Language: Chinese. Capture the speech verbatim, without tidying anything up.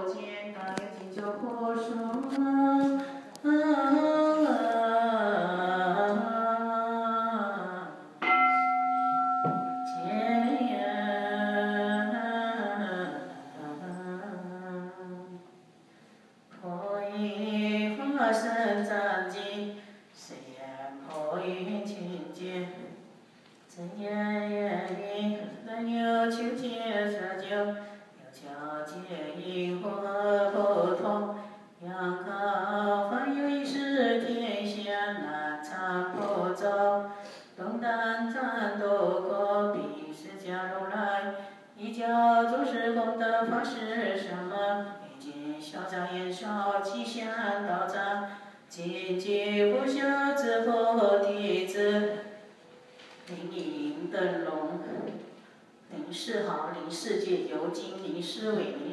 佛见大愿敬救护说。法身藏经，誓言破云清净，真言言语，能有求解杀救，有巧解因祸不通，阳高凡有一世天下难参破咒，东丹赞多国比释迦如来，一教诸事功德法是什么？小藏言少吉祥道藏，紧急不孝之佛弟子，灵隐灯笼，灵世好，灵世界由金灵思维灵。